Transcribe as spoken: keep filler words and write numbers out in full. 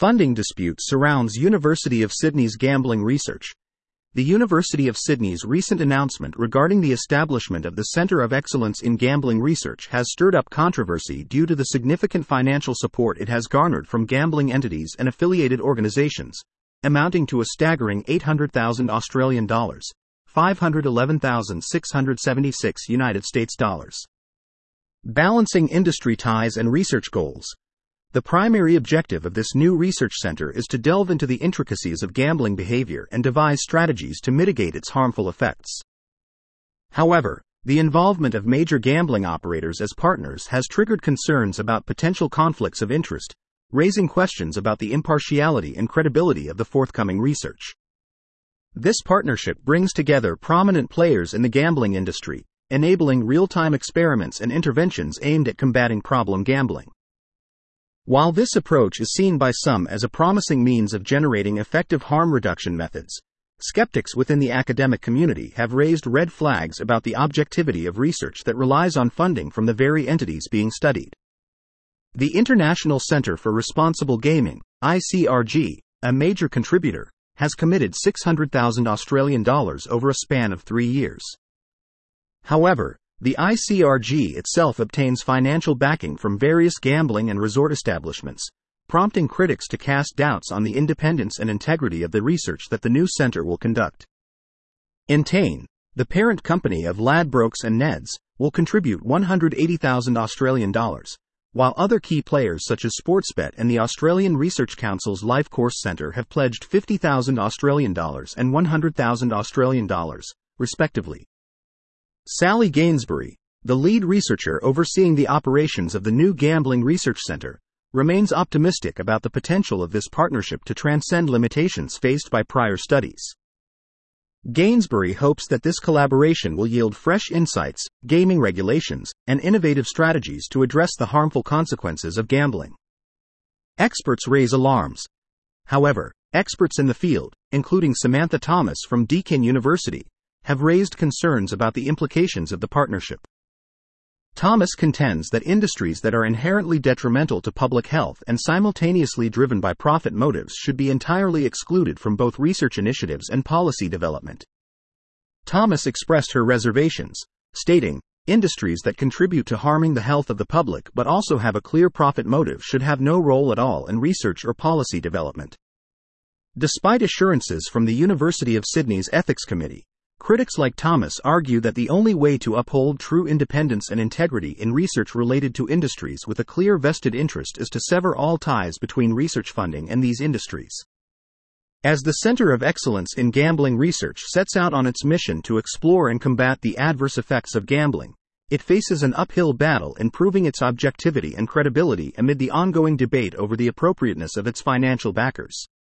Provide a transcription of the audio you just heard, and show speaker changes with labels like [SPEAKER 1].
[SPEAKER 1] Funding dispute surrounds University of Sydney's gambling research. The University of Sydney's recent announcement regarding the establishment of the Centre of Excellence in Gambling Research has stirred up controversy due to the significant financial support it has garnered from gambling entities and affiliated organisations, amounting to a staggering eight hundred thousand Australian dollars, five hundred eleven thousand six hundred seventy-six United States dollars. Balancing industry ties and research goals. The primary objective of this new research center is to delve into the intricacies of gambling behavior and devise strategies to mitigate its harmful effects. However, the involvement of major gambling operators as partners has triggered concerns about potential conflicts of interest, raising questions about the impartiality and credibility of the forthcoming research. This partnership brings together prominent players in the gambling industry, enabling real-time experiments and interventions aimed at combating problem gambling. While this approach is seen by some as a promising means of generating effective harm reduction methods, skeptics within the academic community have raised red flags about the objectivity of research that relies on funding from the very entities being studied. The International Centre for Responsible Gaming, I C R G, a major contributor, has committed six hundred thousand Australian dollars over a span of three years. However, the I C R G itself obtains financial backing from various gambling and resort establishments, prompting critics to cast doubts on the independence and integrity of the research that the new centre will conduct. Entain, the parent company of Ladbrokes and Neds, will contribute one hundred eighty thousand Australian dollars, while other key players such as Sportsbet and the Australian Research Council's Life Course Centre have pledged fifty thousand Australian dollars and one hundred thousand Australian dollars, respectively. Sally Gainsbury, the lead researcher overseeing the operations of the new Gambling Research Centre, remains optimistic about the potential of this partnership to transcend limitations faced by prior studies. Gainsbury hopes that this collaboration will yield fresh insights, gaming regulations, and innovative strategies to address the harmful consequences of gambling. Experts raise alarms. However, experts in the field, including Samantha Thomas from Deakin University, have raised concerns about the implications of the partnership. Thomas contends that industries that are inherently detrimental to public health and simultaneously driven by profit motives should be entirely excluded from both research initiatives and policy development. Thomas expressed her reservations, stating, "Industries that contribute to harming the health of the public but also have a clear profit motive should have no role at all in research or policy development." Despite assurances from the University of Sydney's Ethics Committee, critics like Thomas argue that the only way to uphold true independence and integrity in research related to industries with a clear vested interest is to sever all ties between research funding and these industries. As the Centre of Excellence in Gambling Research sets out on its mission to explore and combat the adverse effects of gambling, it faces an uphill battle in proving its objectivity and credibility amid the ongoing debate over the appropriateness of its financial backers.